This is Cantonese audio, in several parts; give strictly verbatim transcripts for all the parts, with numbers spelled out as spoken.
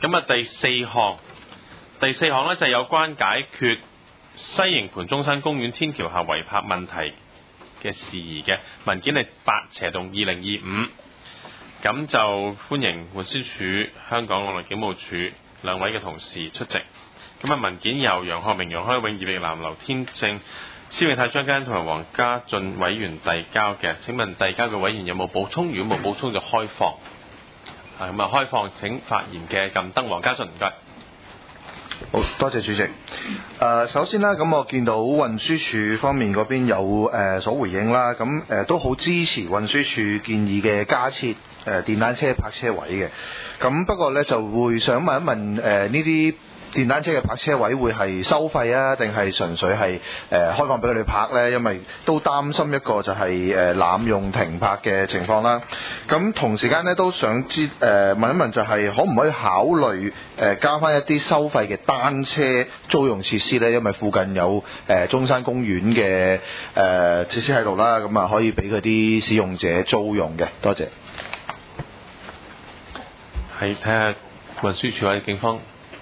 咁啊，第四項，第四項咧就係有關解決西營盤中山公園天橋下違泊問題嘅事宜嘅文件係八斜洞二零二五。咁就歡迎運輸署、香港陸路警務處兩位嘅同事出席。咁啊，文件由楊學明、楊開永、葉奕南、劉天正、施永泰、張家欣同埋黃家俊委員遞交嘅。請問遞交嘅委員有冇補充？如果冇補充就開放。啊，咁啊，開放請發言嘅撳燈，黃家俊唔該。 好多謝主席。誒、呃，首先啦，咁我見到運輸署方面嗰邊有誒、呃、所回應啦，咁誒、呃、都好支持運輸署建議嘅加設誒、呃、電單車泊車位嘅。咁不過呢，就會想問一問誒呢啲電單車嘅泊車位會係收費啊，定係純粹係誒、呃、開放俾佢哋泊呢？因為都擔心一個就係誒濫用停泊嘅情況啦。咁同時間呢，都想知誒、呃、問一問就係可唔可以考慮誒、呃、加翻一啲收費嘅單車租用設施呢？因為附近有誒、呃、中山公園嘅誒、呃、設施喺度啦，咁啊可以俾嗰啲使用者租用嘅。多謝。 係睇下運輸署或者警方。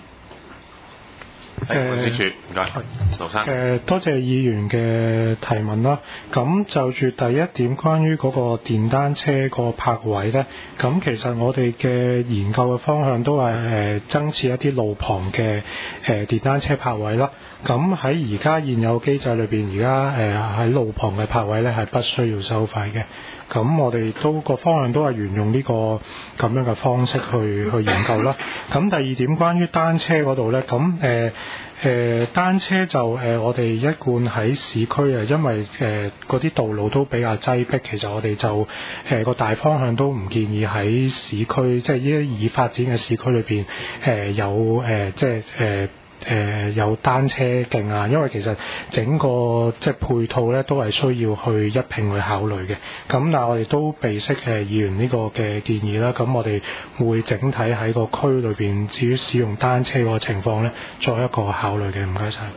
係運輸署，唔該，盧生。 誒，多謝議員嘅提問啦。咁就住第一點，關於嗰個電單車個泊位呢，咁其實我哋嘅研究嘅方向都係誒增設一啲路旁嘅誒電單車泊位啦。咁喺而家現有機制裏邊，而家誒喺路旁嘅泊位呢係不需要收費嘅。咁我哋都個方向都係沿用呢個咁樣嘅方式去去研究啦。咁第二點關於單車嗰度呢，咁誒誒單車就誒、呃、我哋一貫喺市區啊，因為誒嗰啲道路都比較擠迫，其實我哋就誒個、呃、大方向都唔建議喺市區，即係呢啲已發展嘅市區裏邊誒有誒、呃、即係誒。呃誒、呃、有單車徑啊，因為其實整個即係配套咧都係需要去一併去考慮嘅。咁但係我哋都備悉誒議員呢個嘅建議啦。咁我哋會整體喺個區裏邊，至於使用單車個情況咧，作一個考慮嘅。唔該晒。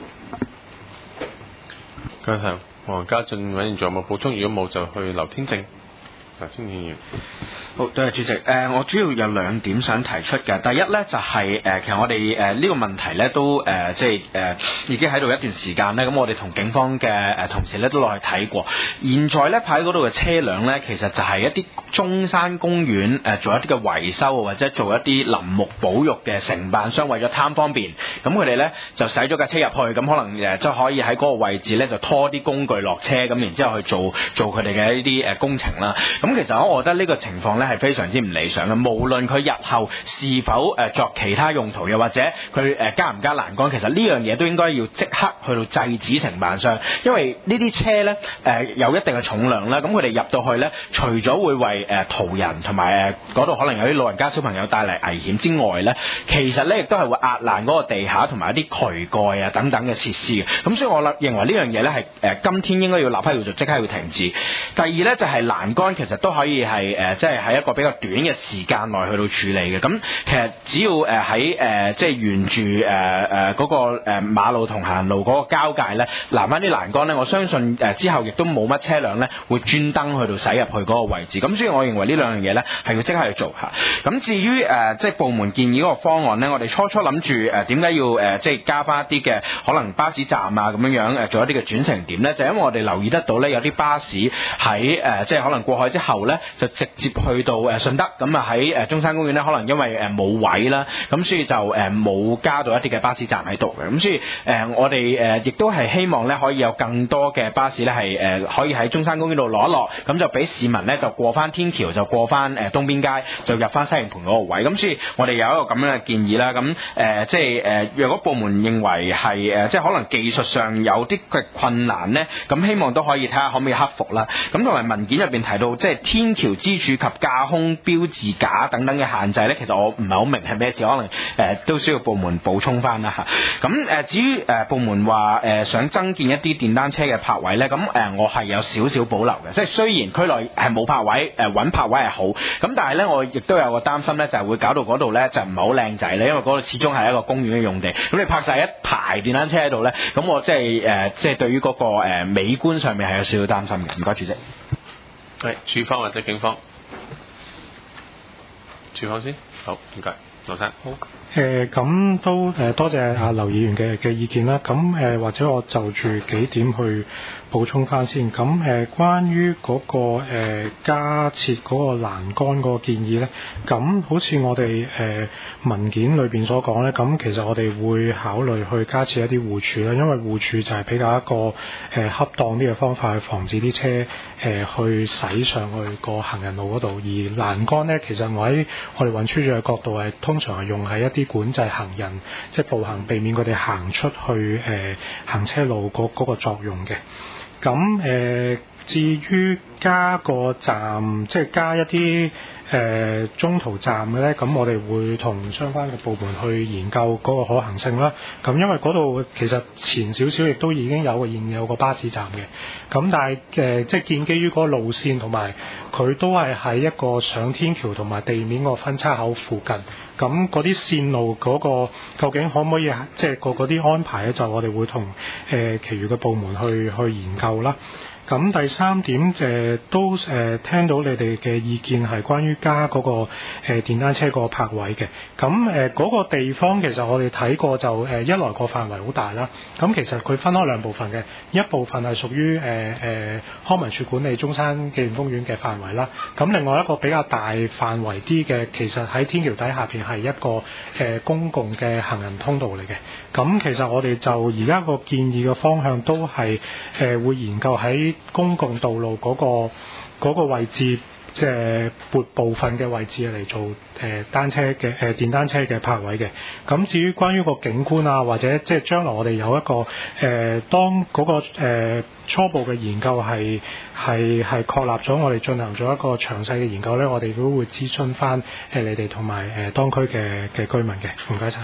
唔該晒，黃家俊委員仲有冇補充？如果冇，就去劉天正。劉天正議員。 好，多謝主席。誒、呃，我主要有兩點想提出嘅。第一咧就係、是、誒、呃，其實我哋誒呢個問題咧都誒、呃，即係誒、呃、已經喺度一段時間咧。咁我哋同警方嘅誒同事咧都落去睇過。現在咧泊喺嗰度嘅車輛咧，其實就係一啲中山公園誒、呃、做一啲嘅維修或者做一啲林木保育嘅承辦商，為咗貪方便，咁佢哋咧就駛咗架車入去，咁可能誒即係可以喺嗰個位置咧就拖啲工具落車，咁然之後去做做佢哋嘅呢啲誒工程啦。咁其實我覺得呢個情況咧係非常之唔理想嘅，無論佢日後是否誒作其他用途，又或者佢誒加唔加欄杆，其實呢樣嘢都應該要即刻去到制止承辦商，因為呢啲車咧誒有一定嘅重量啦，咁佢哋入到去咧，除咗會為誒途人同埋誒嗰度可能有啲老人家小朋友帶嚟危險之外咧，其實咧亦都係會壓爛嗰個地下同埋一啲渠蓋啊等等嘅設施嘅。咁所以我諗認為呢樣嘢咧係誒今天應該要立刻要做，即刻要停止。第二咧就係欄杆其實都可以係誒即係喺一個比較短嘅時間內去到處理嘅。咁其實只要誒喺誒即係沿住誒誒嗰個誒馬路同行路嗰個交界咧，攔翻啲欄杆咧，我相信誒之後亦都冇乜車輛咧會專登去到駛入去嗰個位置。咁所以我認為呢兩樣嘢咧係要即刻去做嚇。咁至於誒即係部門建議嗰個方案咧，我哋初初諗住誒點解要誒即係加翻一啲嘅可能巴士站啊咁樣樣誒做一啲嘅轉乘點咧，就因為我哋留意得到咧有啲巴士喺誒即係可能過海之後咧就直接去到誒順德，咁啊喺誒中山公園咧可能因為誒冇位啦，咁所以就誒冇加到一啲嘅巴士站喺度嘅。咁所以誒我哋誒亦都係希望咧可以有更多嘅巴士咧係誒可以喺中山公園度攞一落，咁就俾市民咧就過翻天橋，就過翻誒東邊街，就入翻西營盤嗰個位。咁所以我哋有一個咁樣嘅建議啦。咁誒即係誒若果部門認為係誒即係可能技術上有啲嘅困難咧，咁希望都可以睇下可唔可以克服啦。咁同埋文件入邊提到即係天橋支柱及架空標誌架等等嘅限制咧，其實我唔係好明係咩事，可能誒、呃、都需要部門補充翻啦嚇。咁誒至於誒部門話誒想增建一啲電單車嘅泊位咧，咁誒我係有少少保留嘅。即係雖然區內係冇泊位，誒揾泊位係好，咁但係咧我亦都有個擔心咧，就係會搞到嗰度咧就唔係好靚仔咧，因為嗰度始終係一個公園嘅用地。咁你泊晒一排電單車喺度咧，咁我即係誒即係對於嗰個誒美觀上面係有少少擔心嘅。唔該，主席。 係署方或者警方？署方先，好，唔該，劉生。 好， 誒咁、呃、都誒、呃、多謝阿劉議員嘅嘅意見啦。咁誒、呃、或者我就住幾點去補充翻先。咁誒、呃、關於嗰、那個、呃、加設嗰個欄杆嗰個建議咧，咁好似我哋誒、呃、文件裏邊所講咧，咁其實我哋會考慮去加設一啲護柱啦，因為護柱就係比較一個誒、呃、恰當啲嘅方法去防止啲車誒、呃、去駛上去個行人路嗰度。而欄杆咧，其實我喺我哋運輸署嘅角度係通常係用喺一啲管制行人，即係步行，避免佢哋行出去誒、呃、行車路嗰嗰個作用嘅。咁誒、呃，至於加個站，即係加一啲誒、呃、中途站嘅咧，咁我哋會同相關嘅部門去研究嗰個可行性啦。咁因為嗰度其實前少少亦都已經有個現有個巴士站嘅，咁但係誒、呃、即係建基於嗰個路線同埋佢都係喺一個上天橋同埋地面個分叉口附近。咁嗰啲線路嗰、那個究竟可唔可以即係個嗰啲安排咧？就我哋會同誒、呃、其餘嘅部門去去研究啦。咁第三點誒、呃、都誒、呃、聽到你哋嘅意見係關於加嗰、那個誒、呃、電單車個泊位嘅。咁誒嗰個地方其實我哋睇過就誒、呃、一來個範圍好大啦。咁其實佢分開兩部分嘅，一部分係屬於誒誒康文署管理中山紀念公園嘅範圍啦。咁另外一個比較大範圍啲嘅，其實喺天橋底下邊係一個誒、呃、公共嘅行人通道嚟嘅。咁其實我哋就而家個建議嘅方向都係誒、呃、會研究喺公共道路嗰、嗰個嗰個位置，即係撥部分嘅位置嚟做誒、呃、單車嘅誒、呃、電單車嘅泊位嘅。咁至於關於個景觀啊，或者即係將來我哋有一個誒、呃、當嗰、嗰個、呃、初步嘅研究係係係確立咗，我哋進行咗一個詳細嘅研究咧，我哋都會諮詢翻誒你哋同埋誒當區嘅嘅居民嘅。唔該晒。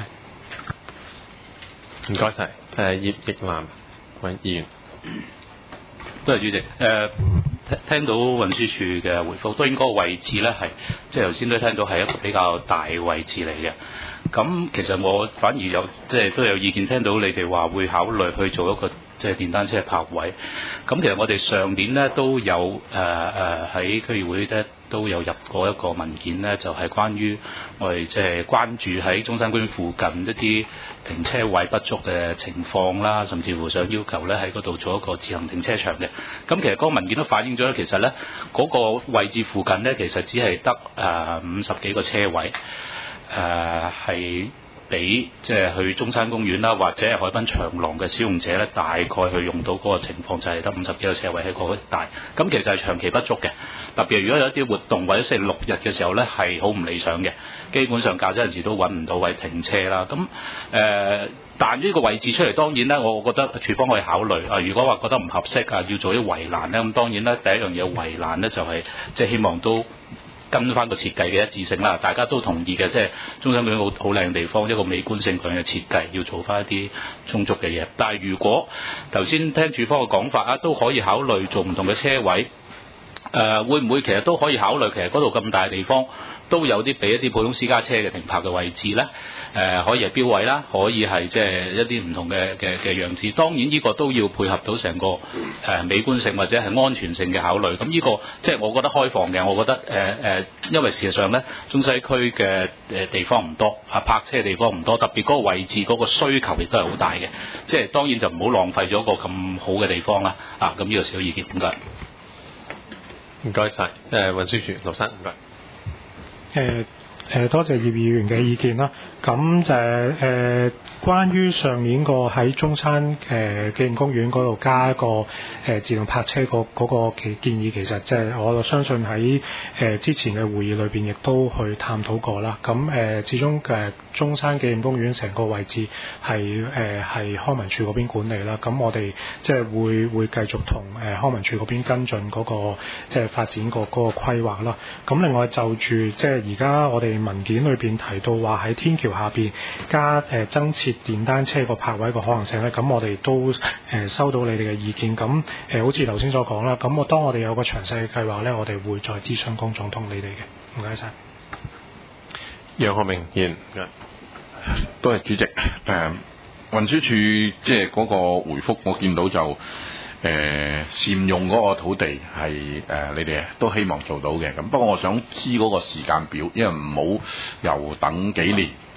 唔該晒。誒葉奕男委議員。 多謝主席。誒、呃、聽到運輸署嘅回覆，當然嗰個位置咧係即係頭先都聽到係一個比較大位置嚟嘅。咁其實我反而有即係都有意見，聽到你哋話會考慮去做一個即係電單車泊位。咁其實我哋上年咧都有誒誒喺區議會咧都有入過一個文件咧，就係、是、關於我哋即係關注喺中山公園附近一啲停車位不足嘅情況啦，甚至乎想要求咧喺嗰度做一個自行停車場嘅。咁其實嗰個文件都反映咗咧，其實咧嗰、那個位置附近咧，其實只係得誒五十幾個車位，誒係俾即係去中山公園啦，或者係海濱長廊嘅使用者咧，大概去用到嗰個情況就係得五十幾個車位喺嗰一帶。咁其實係長期不足嘅，特別係如果有一啲活動或者星期六日嘅時候咧，係好唔理想嘅。基本上駕駛人士都揾唔到位停車啦。咁誒、呃，彈咗呢個位置出嚟，當然咧，我覺得署方可以考慮啊。如果話覺得唔合適啊，要做啲圍欄咧，咁當然咧，第一樣嘢圍欄咧就係即係希望都跟翻個設計嘅一致性啦，大家都同意嘅，即係中山公園好好靚地方，一個美觀性強嘅設計，要做翻一啲充足嘅嘢。但係如果頭先聽署方嘅講法啊，都可以考慮做唔同嘅車位，誒、呃、會唔會其實都可以考慮，其實嗰度咁大嘅地方都有啲俾一啲普通私家車嘅停泊嘅位置咧，誒、呃、可以係標位啦，可以係即係一啲唔同嘅嘅嘅樣子。當然呢個都要配合到成個誒、呃、美觀性或者係安全性嘅考慮。咁呢、這個即係我覺得開放嘅，我覺得誒誒、呃，因為事實上咧，中西區嘅誒地方唔多，啊泊車嘅地方唔多，特別嗰個位置嗰個需求亦都係好大嘅。即係當然就唔好浪費咗個咁好嘅地方啦。啊，咁呢個小意見，唔該。 唔該晒。誒、呃、運輸署劉生，唔該。 誒誒，多謝葉議員嘅意見啦。咁就誒、呃，關於上年個喺中山誒紀念公園嗰度加一個誒、呃、自動泊車個嗰個建建議，其實即係我相信喺誒、呃、之前嘅會議裏邊亦都去探討過啦。咁誒、呃，始終誒、呃、中山紀念公園成個位置係誒係康文署嗰邊管理啦。咁我哋即係會會繼續同誒、呃、康文署嗰邊跟進嗰、嗰個即係發展個嗰個規劃啦。咁另外就住即係而家我哋文件裏邊提到話喺天橋下邊加誒、呃、增設電單車個泊位個可能性咧，咁我哋都誒、呃、收到你哋嘅意見。咁誒、呃、好似頭先所講啦，咁我當我哋有個詳細嘅計劃咧，我哋會再諮詢公眾同你哋嘅。唔該晒。 楊學明議員， 多謝主席。誒、呃、運輸署即係嗰個回覆，我見到就誒、呃、善用嗰個土地係誒、呃、你哋都希望做到嘅。咁不過我想知嗰個時間表，因為唔好又等幾年。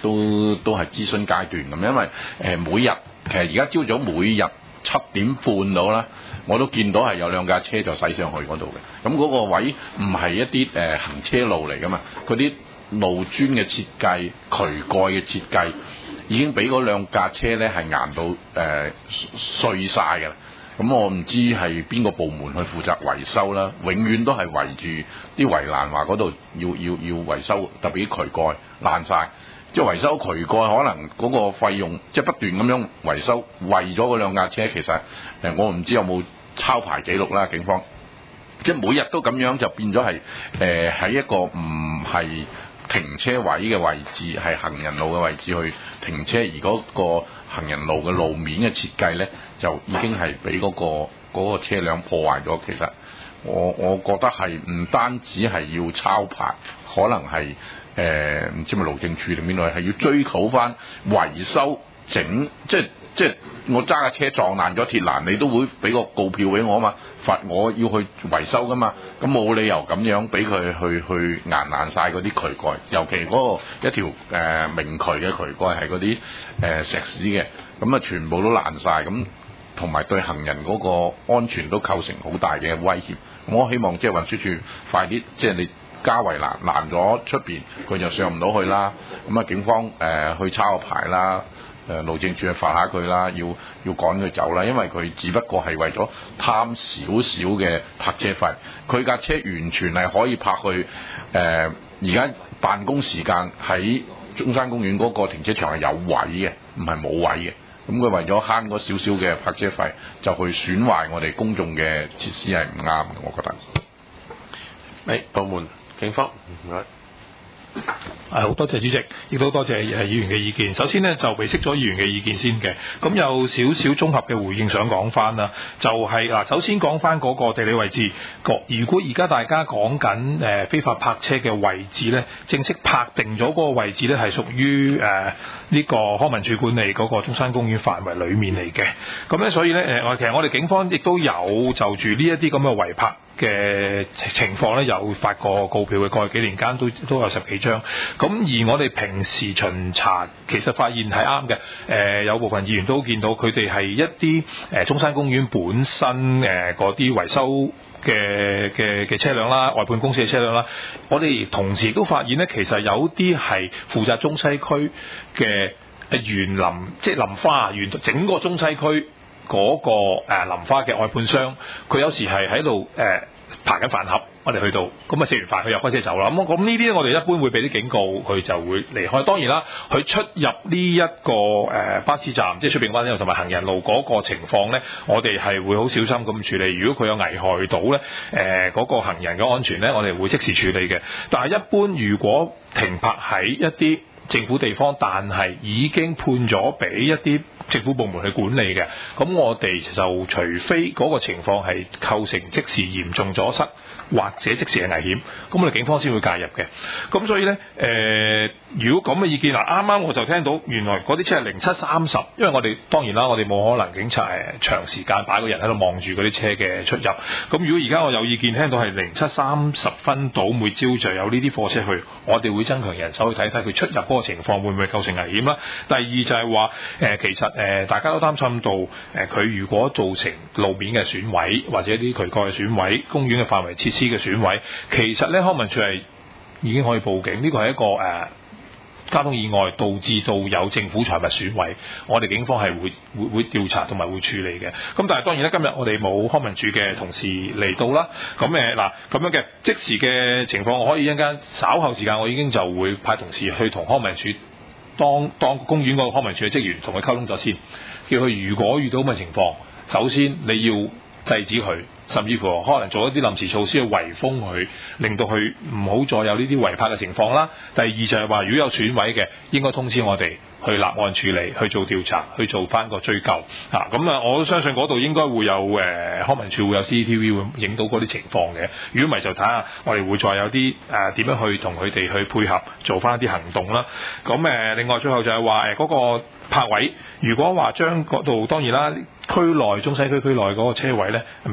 都都係諮詢階段咁，因為誒、呃、每日其實而家朝早每日七點半到啦，我都見到係有兩架車就駛上去嗰度嘅。咁嗰個位唔係一啲誒、呃、行車路嚟噶嘛，佢啲路磚嘅設計、渠蓋嘅設計已經俾嗰兩架車咧係硬到誒、呃、碎晒㗎啦。咁我唔知係邊個部門去負責維修啦，永遠都係圍住啲圍欄話嗰度要要要維修，特別啲渠蓋爛晒。即係維修渠蓋，可能嗰個費用即係不斷咁樣維修，為咗嗰兩架車，其實誒我唔知有冇抄牌記錄啦，警方。即係每日都咁樣就變咗係誒喺一個唔係停車位嘅位置，係行人路嘅位置去停車，而嗰個行人路嘅路面嘅設計呢，就已經係俾嗰個嗰個車輛破壞咗。其實我我覺得係唔單止係要抄牌，可能係誒唔知咪路政處定邊度係要追討翻維修整，即係即係我揸架車撞爛咗鐵欄，你都會俾個告票俾我啊嘛，罰我要去維修噶嘛，咁冇理由咁樣俾佢去去硬爛晒嗰啲渠蓋，尤其嗰個一條誒、呃、明渠嘅渠蓋係嗰啲誒石屎嘅，咁啊全部都爛晒，咁同埋對行人嗰個安全都構成好大嘅威脅。我希望即係運輸署快啲，即係你加圍欄攔咗出邊，佢就上唔到去啦。咁啊，警方誒、呃、去抄個牌啦。誒路政署去罰下佢啦，要要趕佢走啦，因為佢只不過係為咗貪少少嘅泊車費，佢架車完全係可以泊去誒而家辦公時間喺中山公園嗰個停車場係有位嘅，唔係冇位嘅。咁佢為咗慳嗰少少嘅泊車費，就去損壞我哋公眾嘅設施係唔啱嘅，我覺得。 誒，部門警方唔該。 係好多謝主席，亦都多謝誒議員嘅意見。首先呢，就備悉咗議員嘅意見先嘅，咁有少少綜合嘅回應想講翻啦。就係、是、嗱，首先講翻嗰個地理位置。如果而家大家講緊誒非法泊車嘅位置呢，正式拍定咗嗰個位置呢，係屬於誒呢個康文署管理嗰個中山公園範圍裡面嚟嘅。咁咧，所以呢，誒，其實我哋警方亦都有就住呢一啲咁嘅違泊嘅情況咧，有發過告票嘅，過去幾年間都都有十幾張。咁而我哋平時巡查，其實發現係啱嘅。誒、呃、有部分議員都見到佢哋係一啲誒、呃、中山公園本身誒嗰啲維修嘅嘅嘅車輛啦，外判公司嘅車輛啦。我哋同時都發現咧，其實有啲係負責中西區嘅誒園林，即係林花園整個中西區。嗰、那個誒、呃、林花嘅外判商，佢有時係喺度誒排緊飯盒，我哋去到咁啊，食完飯佢又開車走啦。咁咁呢啲咧，我哋一般會俾啲警告，佢就會離開。當然啦，佢出入呢一個誒、呃、巴士站，即係出邊灣仔同埋行人路嗰個情況咧，我哋係會好小心咁處理。如果佢有危害到咧誒嗰個行人嘅安全咧，我哋會即時處理嘅。但係一般如果停泊喺一啲政府地方，但係已經判咗俾一啲政府部門去管理嘅，咁我哋就除非嗰個情況係構成即時嚴重阻塞或者即時嘅危險，咁我哋警方先會介入嘅。咁所以呢，誒、呃，如果咁嘅意見嗱，啱啱我就聽到原來嗰啲車係零七三十，因為我哋當然啦，我哋冇可能警察誒長時間擺個人喺度望住嗰啲車嘅出入。咁如果而家我有意見聽到係零七三十分到每朝就有呢啲貨車去，我哋會增強人手去睇睇佢出入嗰個情況會唔會構成危險啦。第二就係話誒，其實誒、呃、大家都擔心到誒，佢、呃、如果造成路面嘅損毀或者啲渠蓋嘅損毀、公園嘅範圍設施嘅損毀，其實咧康文署係已經可以報警，呢個係一個誒、呃、交通意外導致到有政府財物損毀，我哋警方係會會會調查同埋會處理嘅。咁但係當然咧，今日我哋冇康文署嘅同事嚟到啦。咁誒嗱咁樣嘅即時嘅情況，我可以一陣間稍後時間，我已經就會派同事去同康文署當當公園嗰個康文署嘅職員同佢溝通咗先，叫佢如果遇到咁嘅情況，首先你要制止佢，甚至乎可能做一啲臨時措施去圍封佢，令到佢唔好再有呢啲違泊嘅情況啦。第二就係話，如果有損毀嘅，應該通知我哋去立案處理，去做調查，去做翻個追究嚇。咁啊，我相信嗰度應該會有誒、呃、康文署會有 C C T V 會影到嗰啲情況嘅。如果唔係就睇下我哋會再有啲誒點樣去同佢哋去配合做翻一啲行動啦。咁誒、呃，另外最後就係話誒嗰個泊位，如果話將嗰度當然啦，區內中西區區內嗰個車位咧未必咁足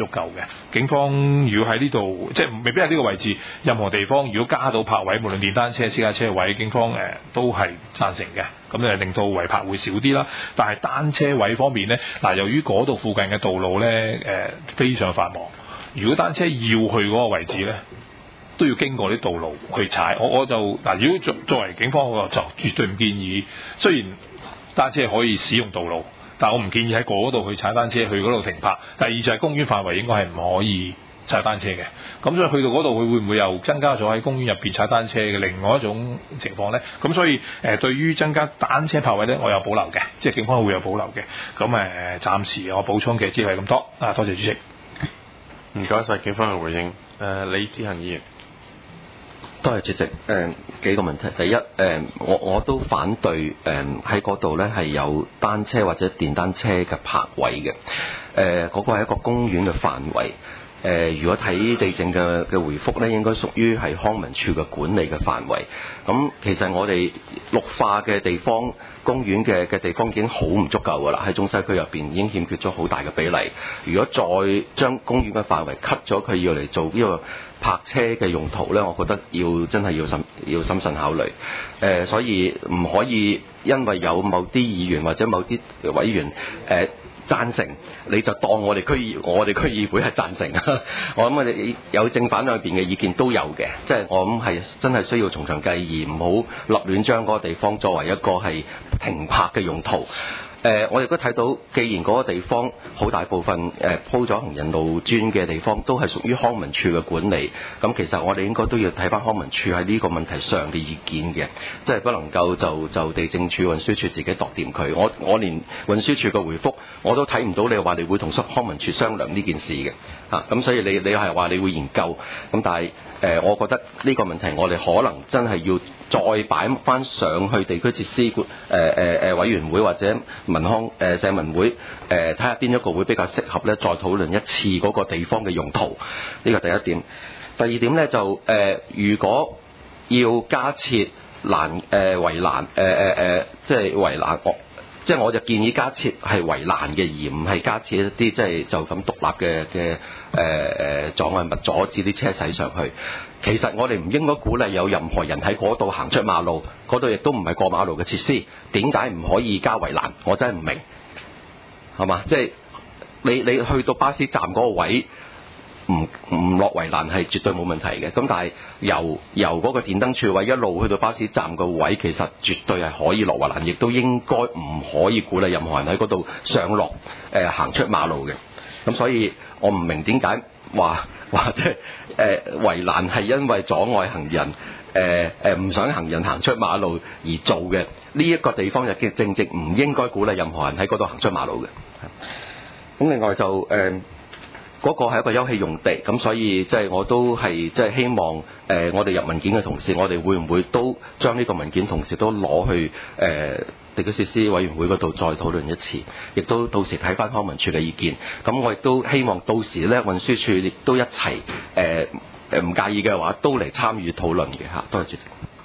足夠嘅。警方如果喺呢度，即係未必係呢個位置，任何地方如果加到泊位，無論電單車、私家車位，警方誒、呃、都係贊成嘅。咁誒令到違泊會少啲啦。但係單車位方面咧，嗱由於嗰度附近嘅道路咧誒、呃、非常繁忙，如果單車要去嗰個位置咧，都要經過啲道路去踩。我我就嗱，如果作作為警方，我就絕對唔建議。雖然單車可以使用道路，但我唔建議喺嗰度去踩單車，去嗰度停泊。第二就係公園範圍應該係唔可以踩單車嘅。咁所以去到嗰度，佢會唔會又增加咗喺公園入邊踩單車嘅另外一種情況呢？咁所以誒、呃，對於增加單車泊位呢，我有保留嘅，即係警方會有保留嘅。咁誒、呃，暫時我補充嘅只係咁多。啊，多謝主席。 唔該晒警方嘅回應。誒、呃，李志恒議員。 多謝主席。誒、呃、幾個問題。第一，誒、呃、我我都反對誒喺嗰度咧係有單車或者電單車嘅泊位嘅。誒、呃、嗰、那個係一個公園嘅範圍。誒、呃、如果睇地政嘅嘅回覆咧，應該屬於係康文署嘅管理嘅範圍。咁其實我哋綠化嘅地方，公園嘅嘅地方已經好唔足夠㗎啦，喺中西區入邊已經欠缺咗好大嘅比例。如果再將公園嘅範圍 cut 咗，佢要嚟做呢個泊車嘅用途呢，我覺得要真係要審要審慎考慮。誒、呃，所以唔可以因為有某啲議員或者某啲委員誒、呃贊成你就當我哋區議我哋區議會係贊成。我諗我哋有正反兩邊嘅意見都有嘅，即係我諗係真係需要從長計議，唔好立亂將嗰個地方作為一個係停泊嘅用途。誒、呃，我亦都睇到，既然嗰個地方好大部分誒、呃、鋪咗行人路磚嘅地方，都係屬於康文署嘅管理，咁其實我哋應該都要睇翻康文署喺呢個問題上嘅意見嘅，即係不能夠就就地政署、運輸署自己度掂佢。我我連運輸署嘅回覆我都睇唔到，你話你會同康文署商量呢件事嘅嚇，咁、啊、所以你你係話你會研究，咁但係誒、呃，我覺得呢個問題我哋可能真係要再擺翻上去地區設施誒誒誒委員會或者民康誒、呃、社民會誒睇下邊一個會比較適合咧，再討論一次嗰個地方嘅用途。呢個第一點。第二點咧就誒、呃，如果要加設欄誒圍欄誒誒誒，即係圍欄，我即係我就建議加設係圍欄嘅，而唔係加設一啲即係就咁獨立嘅嘅誒誒障礙物阻止啲車駛上去。其實我哋唔應該鼓勵有任何人喺嗰度行出馬路，嗰度亦都唔係過馬路嘅設施。點解唔可以加圍欄？我真係唔明，係嘛？即係你你去到巴士站嗰個位，唔唔落圍欄係絕對冇問題嘅。咁但係由由嗰個電燈柱位一路去到巴士站個位，其實絕對係可以落圍欄，亦都應該唔可以鼓勵任何人喺嗰度上落誒行出馬路嘅。咁所以我唔明點解話話即係誒圍欄係因為阻礙行人誒誒唔想行人行出馬路而做嘅。呢一個地方就正正唔應該鼓勵任何人喺嗰度行出馬路嘅。咁另外就誒。呃嗰個係一個休憩用地，咁所以即係我都係即係希望誒、呃，我哋入文件嘅同時，我哋會唔會都將呢個文件同時都攞去誒、呃、地區設施委員會嗰度再討論一次，亦都到時睇翻康文署嘅意見。咁我亦都希望到時咧運輸署亦都一齊誒誒唔介意嘅話，都嚟參與討論嘅嚇。多謝主席。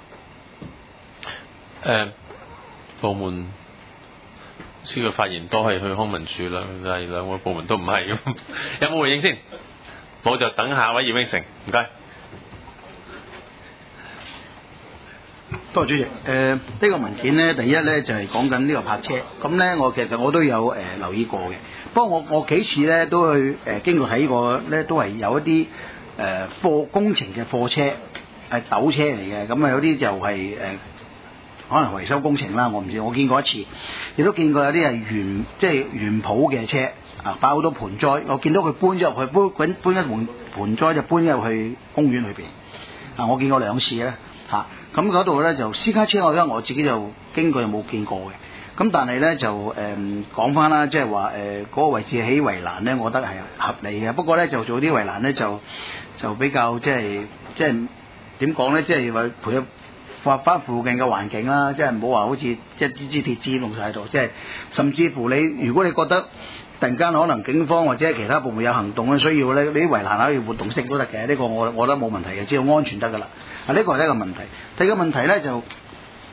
誒、uh, 部門呢個發言都係去康文署啦，但係兩個部門都唔係咁，有冇回應先？冇就等下位葉永成，唔該。 多謝主席。誒、呃，呢、這個文件咧，第一咧就係講緊呢個泊車。咁咧，我其實我都有誒、呃、留意過嘅。不過我我幾次咧都去誒、呃、經過睇過咧，都係有一啲誒貨工程嘅貨車係斗車嚟嘅。咁啊有啲就係、是、誒。呃可能維修工程啦，我唔知，我見過一次，亦都見過有啲係原即係原鋪嘅車啊，擺好多盆栽，我見到佢搬咗入去，搬搬一盆盆栽就搬咗入去公園裏邊啊，我見過兩次咧嚇，咁嗰度咧就私家車，我因為我自己就經過就冇見過嘅，咁但係咧就誒講翻啦，即係話誒嗰個位置起圍欄咧，我覺得係合理嘅，不過咧就做啲圍欄咧就就比較即係即係點講咧，即係話陪咗。發翻附近嘅環境啦，即係唔好話好似即係支支鐵枝弄晒喺度，即係甚至乎你如果你覺得突然間可能警方或者其他部門有行動嘅需要咧，你啲圍欄可以活動式都得嘅，呢、這個我我覺得冇問題嘅，只要安全得噶啦。啊，呢個係一個問題。第二個問題咧就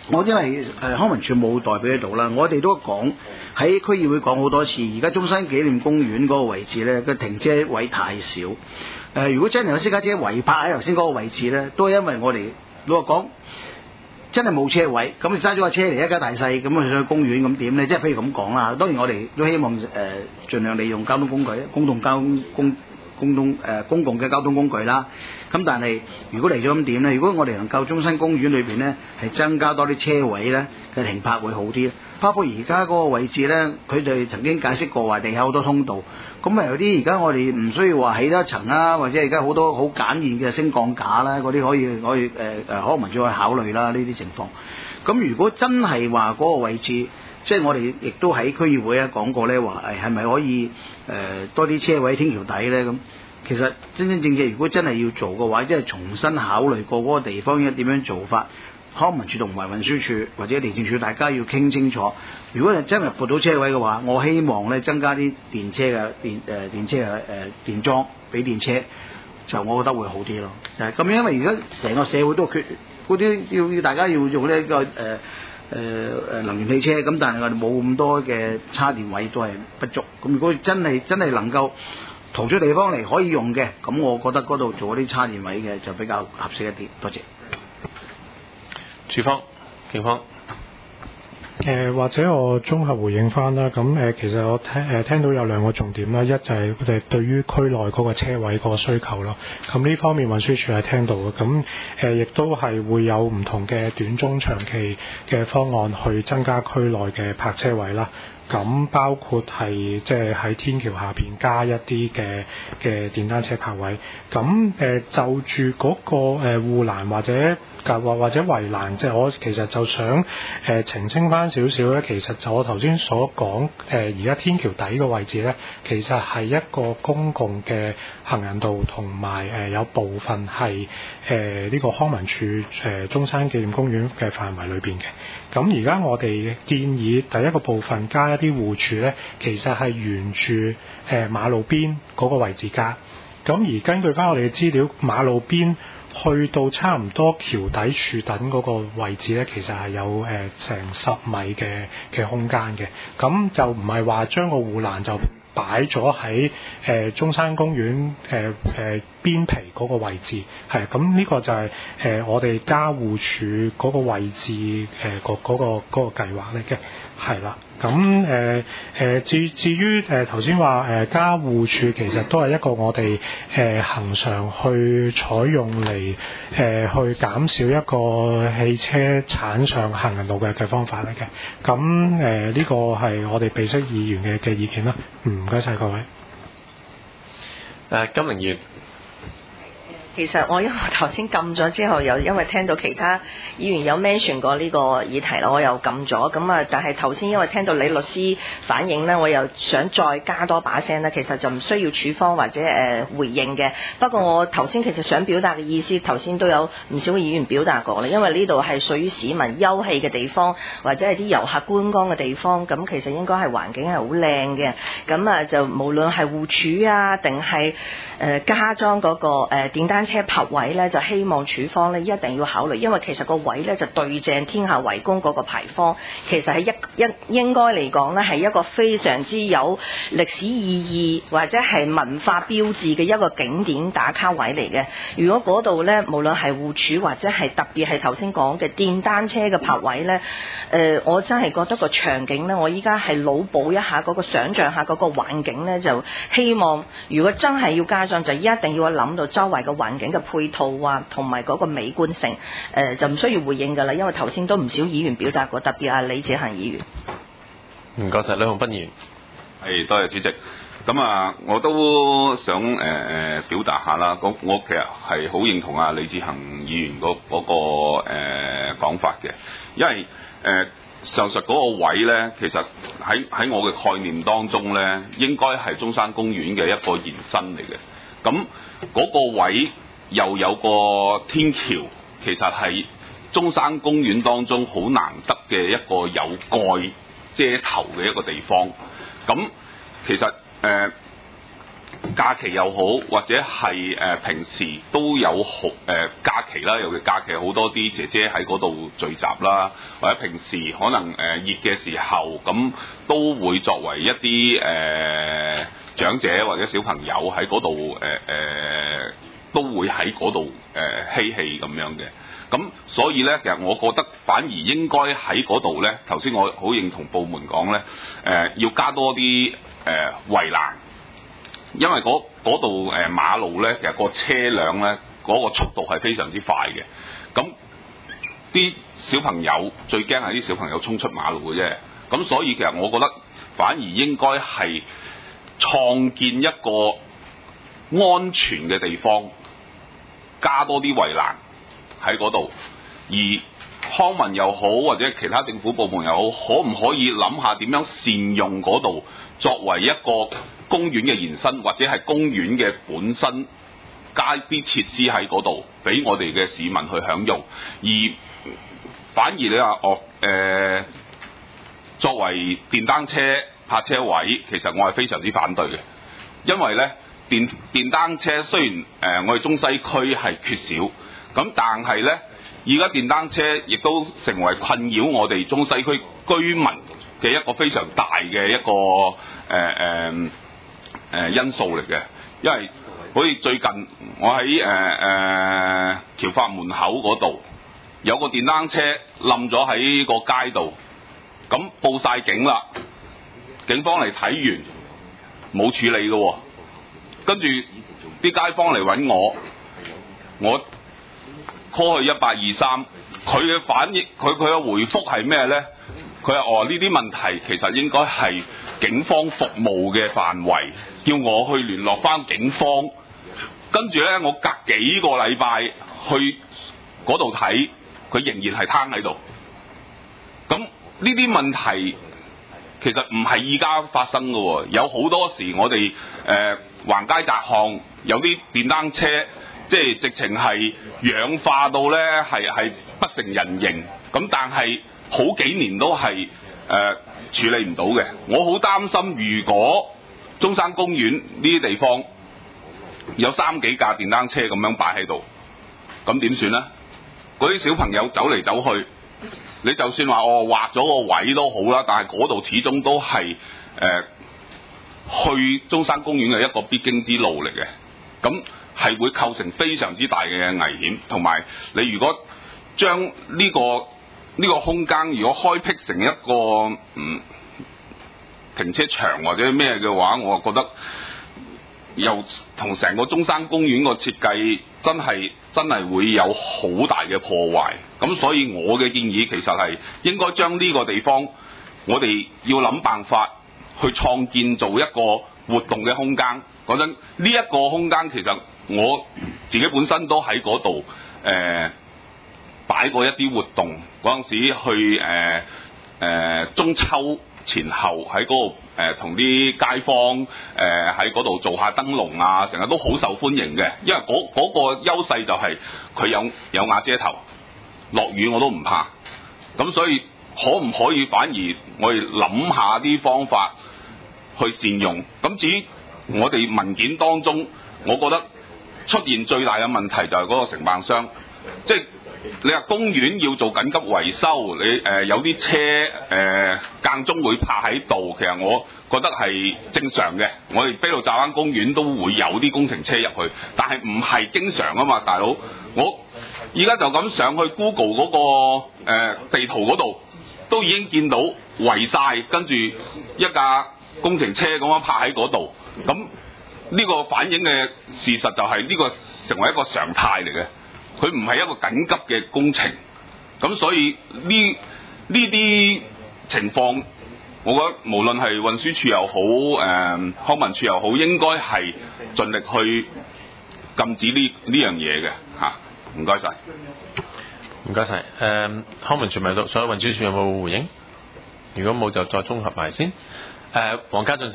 我因為誒康文署冇代表喺度啦，我哋都講喺區議會講好多次，而家中山紀念公園嗰個位置咧，個停車位太少。誒、呃，如果真係有私家車違泊喺頭先嗰個位置咧，都係因為我哋老實講真係冇車位，咁你揸咗個車嚟一家大細咁去去公園咁點咧？即係譬如咁講啦，當然我哋都希望誒、呃、盡量利用交通工具，公共交通公公共誒、呃、公共嘅交通工具啦。咁但係如果嚟咗咁點咧？如果我哋能夠中山公園裏邊咧係增加多啲車位咧嘅停泊會好啲。包括而家嗰個位置咧，佢哋曾經解釋過話地下好多通道，咁啊有啲而家我哋唔需要話起多一層啦，或者而家好多好簡易嘅升降架啦，嗰啲可以可以誒誒康文署可以考慮啦呢啲情況。咁如果真係話嗰個位置，即係我哋亦都喺區議會啊講過咧，話誒係咪可以誒、呃、多啲車位天橋底咧咁？其實真真正正如果真係要做嘅話，即係重新考慮過嗰個地方應該點樣做法。康文署同埋運輸署或者地政署，大家要傾清楚。如果係真係撥到車位嘅話，我希望咧增加啲電車嘅電誒、呃、電車嘅誒、呃、電裝俾電車，就我覺得會好啲咯。誒咁，因為而家成個社會都缺嗰啲要要大家要用呢個誒誒誒能源汽車，咁但係我哋冇咁多嘅叉電位都係不足。咁如果真係真係能夠騰出地方嚟可以用嘅，咁我覺得嗰度做啲叉電位嘅就比較合適一啲。多謝。 署方、警方。 誒、呃、或者我綜合回應翻啦，咁誒、呃、其實我聽誒、呃、聽到有兩個重點啦，一就係佢哋對於區內嗰個車位嗰個需求咯，咁呢方面運輸署係聽到嘅，咁誒亦都係會有唔同嘅短中長期嘅方案去增加區內嘅泊車位啦。咁包括係即係喺天橋下邊加一啲嘅嘅電單車泊位。咁誒、呃、就住嗰、那個誒護欄或者或或者圍欄，即係我其實就想誒、呃、澄清翻少少咧。其實就我頭先所講誒而家天橋底個位置咧，其實係一個公共嘅行人道，同埋誒有部分係誒呢個康文署誒、呃、中山紀念公園嘅範圍裏邊嘅。咁而家我哋建議第一個部分加一啲護柱咧，其實係沿住誒、呃、馬路邊嗰個位置加。咁而根據翻我哋嘅資料，馬路邊去到差唔多橋底樹墩嗰個位置咧，其實係有誒成十米嘅嘅空間嘅。咁就唔係話將個護欄就擺咗喺誒中山公園誒誒邊皮嗰個位置，係咁呢個就係、是、誒、呃、我哋加護柱嗰個位置誒個嗰個嗰個計劃嚟嘅，係啦。咁誒誒至至於誒頭先話誒加護柱，其實都係一個我哋誒恆常去採用嚟誒、呃、去減少一個汽車鏟上行人路嘅嘅方法嚟嘅。咁誒呢個係我哋備悉議員嘅嘅意見啦。唔該晒各位。 誒金玲議員。 其實我因為頭先撳咗之後，又因為聽到其他議員有 mention 過呢個議題啦，我又撳咗。咁啊，但係頭先因為聽到李律師反映呢，我又想再加多把聲呢。其實就唔需要署方或者誒、呃、回應嘅。不過我頭先其實想表達嘅意思，頭先都有唔少議員表達過啦。因為呢度係屬於市民休憩嘅地方，或者係啲遊客觀光嘅地方，咁其實應該係環境係好靚嘅。咁啊，就無論係護柱啊，定係誒加裝嗰、那個誒、呃、電單車泊位咧，就希望署方咧一定要考慮，因為其實個位咧就對正天下圍攻嗰個牌坊，其實係一一應該嚟講咧係一個非常之有歷史意義或者係文化標誌嘅一個景點打卡位嚟嘅。如果嗰度咧無論係護柱或者係特別係頭先講嘅電單車嘅泊位咧，誒、呃、我真係覺得個場景咧，我依家係腦補一下嗰個想像下嗰個環境咧，就希望如果真係要加上，就一定要諗到周圍嘅環境嘅配套啊，同埋嗰個美觀性，誒、呃、就唔需要回應㗎啦，因為頭先都唔少議員表達過，特別係李子恒議員。 唔該晒，呂漢斌議員。 係，多謝主席。咁啊，我都想誒誒、呃、表達下啦。我我其實係好認同啊李子恒議員嗰、那、嗰個誒、呃、講法嘅，因為誒、呃、上述嗰個位咧，其實喺喺我嘅概念當中咧，應該係中山公園嘅一個延伸嚟嘅。咁嗰個位又有個天橋，其實係中山公園當中好難得嘅一個有蓋遮頭嘅一個地方。咁其實誒、呃、 假期又好，或者係誒、呃、平時都有好誒、呃、假期啦，尤其假期好多啲姐姐喺嗰度聚集啦，或者平時可能誒、呃、熱嘅時候，咁都會作為一啲誒、呃、長者或者小朋友喺嗰度誒誒都會喺嗰度誒嬉戲咁樣嘅。咁所以咧，其實我覺得反而應該喺嗰度咧，頭先我好認同部門講咧，誒、呃、要加多啲誒圍欄。因為嗰度誒馬路咧，其實個車輛咧嗰個速度係非常之快嘅。咁啲小朋友最驚係啲小朋友衝出馬路嘅啫。咁所以其實我覺得反而應該係創建一個安全嘅地方，加多啲圍欄喺嗰度。而康文又好，或者其他政府部門又好，可唔可以諗下點樣善用嗰度作為一個公園嘅延伸，或者係公園嘅本身加啲設施喺嗰度，俾我哋嘅市民去享用。而反而你話哦誒、呃，作為電單車泊車位，其實我係非常之反對嘅，因為呢電電單車雖然誒、呃、我哋中西區係缺少，咁但係呢，而家電單車亦都成為困擾我哋中西區居民嘅一個非常大嘅一個誒誒。呃呃誒因素嚟嘅，因為好似最近我喺誒誒橋發門口嗰度有個電單車冧咗喺個街度，咁報晒警啦，警方嚟睇完冇處理嘅喎，跟住啲街坊嚟揾我，我 call 去一八二三，佢嘅反應佢佢嘅回覆係咩呢？佢話哦，呢啲問題其實應該係警方服務嘅範圍，叫我去聯絡翻警方。跟住呢，我隔幾個禮拜去嗰度睇，佢仍然係攤喺度。咁呢啲問題其實唔係依家發生嘅喎，有好多時我哋誒、呃、橫街窄巷有啲電單車，即係直情係氧化到呢係係不成人形。咁但係好幾年都係誒、呃、處理唔到嘅。我好擔心，如果中山公園呢啲地方有三幾架電單車咁樣擺喺度，咁點算呢？嗰啲小朋友走嚟走去，你就算話我劃咗個位都好啦，但係嗰度始終都係誒、呃、去中山公園嘅一個必經之路嚟嘅。咁係會構成非常之大嘅危險，同埋你如果將呢、呢個呢、呢個空間如果開闢成一個嗯停車場或者咩嘅話，我覺得又同成個中山公園個設計真係真係會有好大嘅破壞。咁所以我嘅建議其實係應該將呢個地方，我哋要諗辦法去創建做一個活動嘅空間。講真，呢、這、一個空間其實我自己本身都喺嗰度誒擺過一啲活動，嗰陣時去誒誒、呃呃、中秋前後喺嗰度誒同啲街坊誒喺嗰度做下燈籠啊，成日都好受歡迎嘅。因為嗰、那個優勢就係佢有有瓦遮頭，落雨我都唔怕。咁所以可唔可以反而我哋諗下啲方法去善用？咁至於我哋文件當中，我覺得出現最大嘅問題就係嗰個承辦商，即係你話公園要做緊急維修，你誒、呃、有啲車誒間中會泊喺度，其實我覺得係正常嘅。我哋卑路乍灣公園都會有啲工程車入去，但係唔係經常啊嘛，大佬。我而家就咁上去 Google 嗰、那個、呃、地圖嗰度，都已經見到圍晒，跟住一架工程車咁樣泊喺嗰度。咁呢個反映嘅事實就係呢個成為一個常態嚟嘅，佢唔係一個緊急嘅工程。咁所以呢呢啲情況，我覺得無論係運輸署又好，誒、呃、康文署又好，應該係盡力去禁止呢呢樣嘢嘅嚇。唔該晒， 唔該晒。誒康文署咪到，所有運輸署有冇回應？如果冇就再綜合埋先。誒、呃、黃家俊先。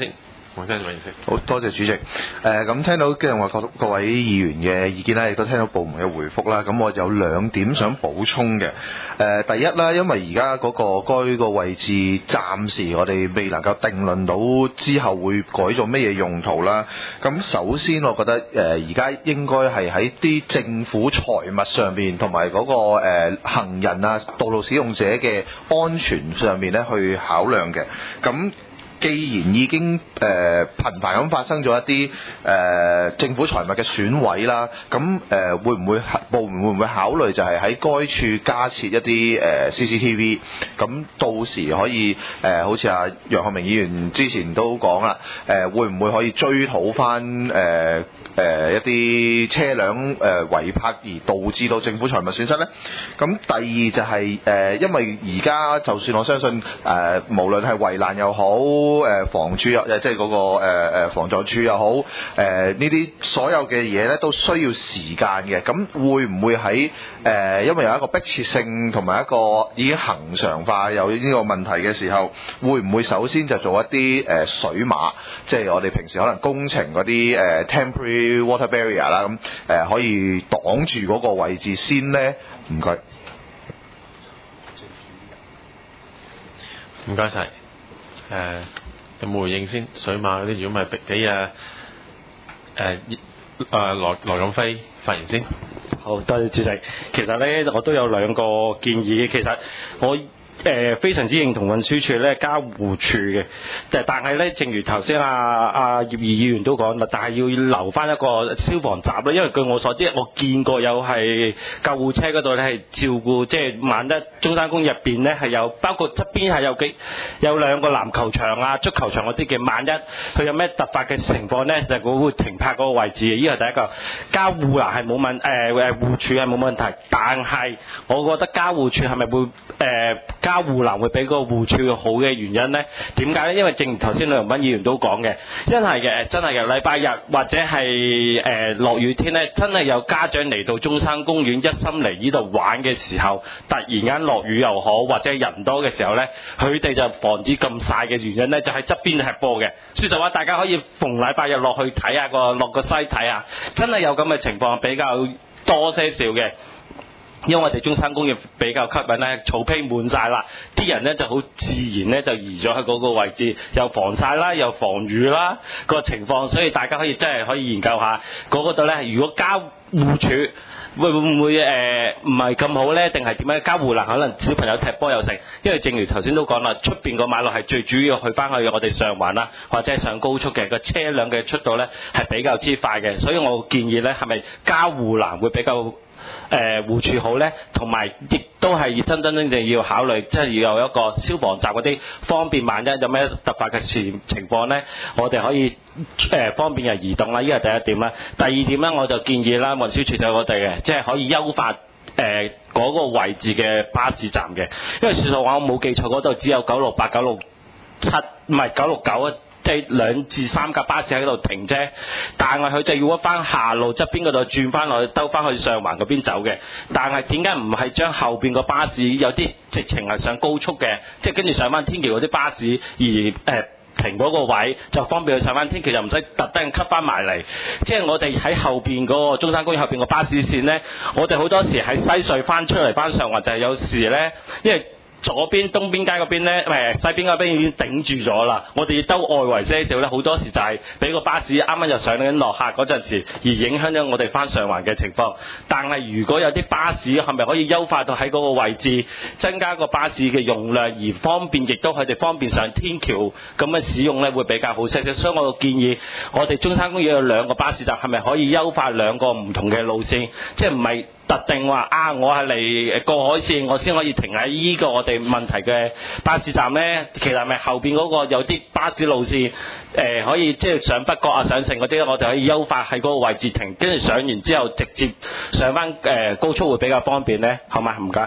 黃生點樣認識？ 好多謝主席。誒、呃、咁聽到今日各各位議員嘅意見啦，亦都聽到部門嘅回覆啦。咁我有兩點想補充嘅。誒、呃、第一啦，因為而家嗰個該個位置暫時我哋未能夠定論到之後會改做咩嘢用途啦。咁首先我覺得誒而家應該係喺啲政府財物上邊同埋嗰個、呃、行人啊道路使用者嘅安全上面咧去考量嘅。咁既然已經誒、呃、頻繁咁發生咗一啲誒、呃、政府財物嘅損毀啦，咁誒、呃、會唔會部門會唔會考慮就係喺該處加設一啲誒、呃、C C T V， 咁到時可以誒、呃、好似阿楊學明議員之前都講啦，誒、呃、會唔會可以追討翻誒誒一啲車輛誒、呃、違泊而導致到政府財物損失呢？咁第二就係、是、誒、呃、因為而家就算我相信誒、呃、無論係圍欄又好，誒房署又即係嗰個誒誒防撞處又好，誒呢啲所有嘅嘢咧都需要時間嘅。咁會唔會喺誒、呃、因為有一個迫切性同埋一個已經恆常化有呢個問題嘅時候，會唔會首先就做一啲誒、呃、水馬，即係我哋平時可能工程嗰啲誒 temporary water barrier 啦，咁、呃、誒可以擋住嗰個位置先咧？唔該， 唔該晒。誒、呃。有冇回應先？水馬嗰啲，如果唔係俾俾誒誒誒羅羅錦輝發言先。 好，多謝主席。其實咧，我都有兩個建議嘅。其實我誒、呃、非常之認同運輸署咧交互處嘅，但但係咧，正如頭先阿阿葉議員都講啦，但係要留翻一個消防閘啦，因為據我所知，我見過有係救護車嗰度咧係照顧，即係萬一中山公園入邊咧係有，包括側邊係有幾有兩個籃球場啊、足球場嗰啲嘅，萬一佢有咩突發嘅情況咧，就佢會停泊嗰個位置嘅。呢個第一個交護欄係冇問誒誒護處係冇問題，但係我覺得交護處係咪會誒？呃交護欄會比個護處好嘅原因呢？點解呢？因為正如頭先梁斌議員都講嘅，真係嘅，真係嘅，禮拜日或者係誒落雨天呢，真係有家長嚟到中山公園一心嚟呢度玩嘅時候，突然間落雨又好，或者人多嘅時候呢，佢哋就防止咁曬嘅原因呢，就喺側邊踢波嘅。說實話，大家可以逢禮拜日落去睇下個落個西睇下，真係有咁嘅情況比較多些少嘅。因為我哋中山公園比較吸引咧，草皮滿晒啦，啲人咧就好自然咧就移咗喺嗰個位置，又防曬啦，又防雨啦個情況，所以大家可以真係可以研究下嗰度咧。如果交護處會會唔會誒唔係咁好咧？定係點樣？交護欄可能小朋友踢波又成，因為正如頭先都講啦，出邊個馬路係最主要去翻去我哋上環啦，或者係上高速嘅個車輛嘅出道咧係比較之快嘅，所以我建議咧係咪交護欄會比較？誒護處好呢，同埋亦都係真真正正要考慮，即係要有一個消防閘嗰啲方便，萬一有咩突發嘅情情況呢，我哋可以誒、呃、方便人移動啦。呢個係第一點啦。第二點呢，我就建議啦，運輸署就我哋嘅，即係可以優化誒嗰、呃那個位置嘅巴士站嘅，因為事實話我冇記錯嗰度只有九六八、九六七，唔係九六九啊。即係兩至三架巴士喺度停啫，但係佢就要翻下路側邊嗰度轉翻落去，兜翻去上環嗰邊走嘅。但係點解唔係將後邊個巴士有啲直情係上高速嘅，即係跟住上翻天橋嗰啲巴士而誒、呃、停嗰個位，就方便佢上翻天橋，就唔使特登吸翻埋嚟。即係我哋喺後邊嗰個中山公園後邊個巴士線呢，我哋好多時喺西隧翻出嚟翻上環就係有時呢，因為左邊東邊街嗰邊咧，誒西邊嗰邊已經頂住咗啦。我哋兜外圍些少咧，好多時就係俾個巴士啱啱就上緊落客嗰陣時，而影響咗我哋翻上環嘅情況。但係如果有啲巴士係咪可以優化到喺嗰個位置，增加個巴士嘅用量，而方便亦都佢哋方便上天橋咁嘅使用咧，會比較好些少。所以我建議我哋中山公園有兩個巴士站，係咪可以優化兩個唔同嘅路線，即係唔係特定話啊，我係嚟過海線，我先可以停喺依個我哋問題嘅巴士站呢？其實係咪後邊嗰個有啲巴士路線誒、呃、可以即係上北角啊、上城嗰啲，我哋可以優化喺嗰個位置停，跟住上完之後直接上翻誒、呃、高速會比較方便呢？好嘛？唔該。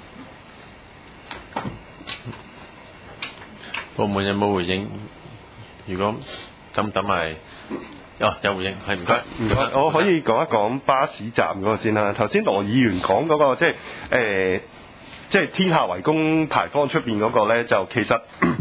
部門有冇回應？如果等等埋。哦，有回應，係唔該。唔該， 我可以講一講巴士站嗰個先啦。頭先羅議員講嗰個即係誒，即係天下圍攻牌坊出邊嗰個咧，就其實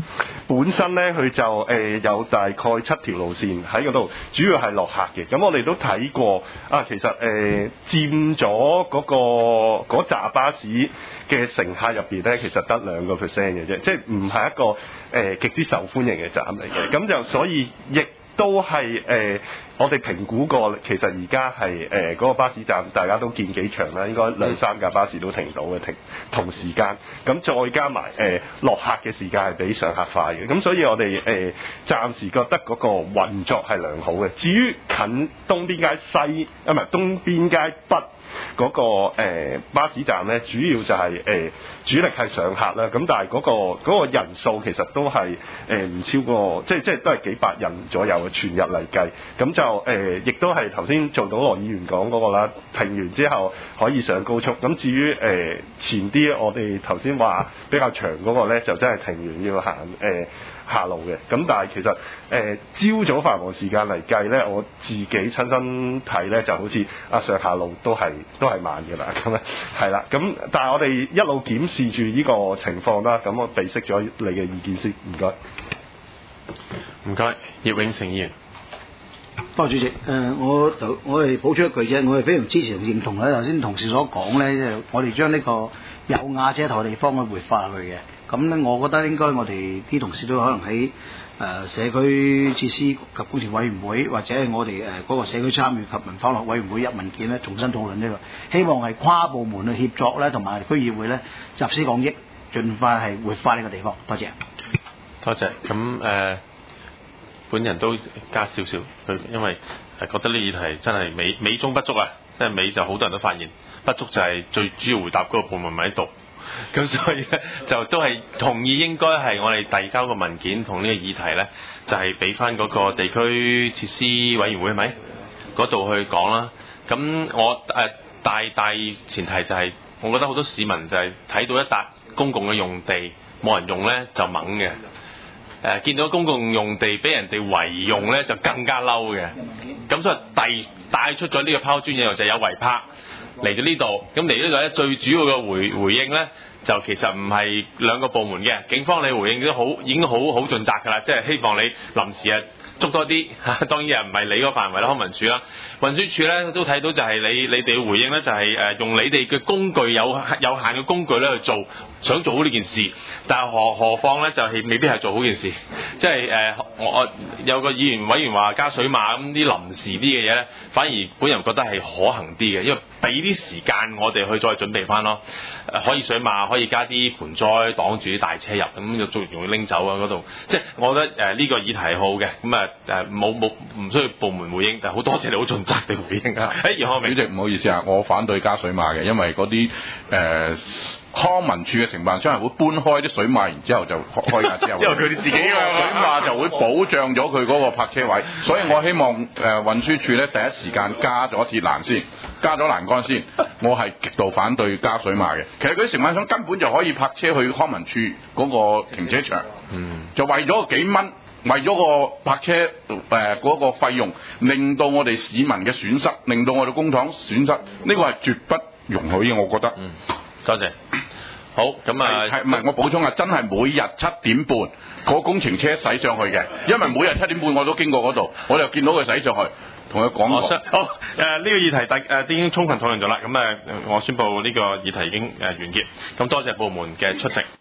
本身咧佢就誒、呃、有大概七條路線喺嗰度，主要係落客嘅。咁我哋都睇過啊，其實誒、呃、佔咗嗰個嗰紮巴士嘅乘客入邊咧，其實得兩個 percent 嘅啫，即係唔係一個誒、呃、極之受歡迎嘅站嚟嘅。咁就所以亦都係誒、呃，我哋評估過，其實而家係誒嗰個巴士站，大家都見幾長啦，應該兩三架巴士都停到嘅，停同時間。咁再加埋誒、呃、落客嘅時間係比上客快嘅，咁所以我哋誒、呃、暫時覺得嗰個運作係良好嘅。至於近東邊街西啊，唔係東邊街北。嗰、那個、呃、巴士站咧，主要就係、是、誒、呃、主力係上客啦，咁但係嗰、那個嗰、那個人數其實都係誒唔超過，即係即係都係幾百人左右嘅全日嚟計，咁就誒亦、呃、都係頭先做到羅議員講嗰個啦，停完之後可以上高速。咁至於誒、呃、前啲我哋頭先話比較長嗰個咧，就真係停完要行誒、呃下路嘅，咁但係其實誒朝、呃、早繁忙時間嚟計咧，我自己親身睇咧，就好似啊上下路都係都係慢嘅啦，咁咧係啦，咁但係我哋一路檢視住呢個情況啦，咁我備悉咗你嘅意見先，唔該， 唔該，葉永成議員。 多謝主席，誒、呃、我就我哋補充一句啫，我係非常支持同認同咧頭先同事所講咧，即係我哋將呢個有瓦遮頭嘅地方去活化佢嘅。咁咧，我覺得應該我哋啲同事都可能喺誒、呃、社區設施及工程委員會，或者係我哋誒嗰個社區參與及文化樂委員會入文件咧，重新討論呢、這個，希望係跨部門去協作咧，同埋區議會咧集思廣益，盡快係活化呢個地方。多謝。 多謝。咁誒、呃，本人都加少少，佢因為係覺得呢議題真係美美中不足啊，即係美就好多人都發現，不足就係最主要回答嗰個部門咪喺度。咁所以咧就都係同意應該係我哋遞交個文件同呢個議題咧，就係俾翻嗰個地區設施委員會係咪嗰度去講啦。咁我誒、呃、大大前提就係、是，我覺得好多市民就係睇到一笪公共嘅用地冇人用咧就猛嘅，誒、呃、見到公共用地俾人哋圍用咧就更加嬲嘅。咁所以帶帶出咗呢個拋磚引玉就係有違泊。嚟到呢度，咁嚟呢度咧最主要嘅回回應咧，就其實唔係兩個部門嘅，警方你回應都好已經好好盡責㗎啦，即係希望你臨時啊捉多啲嚇，當然又唔係你個範圍啦，康文署啦，運輸署咧都睇到就係你你哋嘅回應咧就係誒用你哋嘅工具有有限嘅工具咧去做，想做好呢件事，但係何何況咧就係未必係做好件事，即係誒我有個議員委員話加水馬咁啲臨時啲嘅嘢咧，反而本人覺得係可行啲嘅，因為俾啲時間我哋去再準備翻咯，可以水馬可以加啲盆栽擋住啲大車入，咁就做完容易拎走啊嗰度，即係我覺得誒呢、呃呢個議題係好嘅，咁啊誒冇冇唔需要部門回應，但係好多謝你好盡責地回應啊！誒，楊學明主席唔好意思啊，我反對加水馬嘅，因為嗰啲誒康文署嘅承辦商係會搬開啲水馬，然之後就開架之後， 因為佢哋自己嘅水馬就會保障咗佢嗰個泊車位，所以我希望誒、呃、運輸署咧第一時間加咗鐵欄先，加咗欄杆先，我係極度反對加水馬嘅。其實嗰啲承辦商根本就可以泊車去康文署嗰個停車場，嗯，就為咗幾蚊。為咗個泊車誒嗰、呃那個費用，令到我哋市民嘅損失，令到我哋公帑損失，呢、這個係絕不容許嘅，我覺得。 嗯，多謝。好，咁啊， 係唔係？我補充啊，真係每日七點半嗰、那個、工程車駛上去嘅，因為每日七點半我都經過嗰度，我就見到佢駛上去，同佢講過。 好，誒、呃、呢、這個議題大誒已經充分討論咗啦，咁誒我宣布呢個議題已經誒完結，咁多謝部門嘅出席。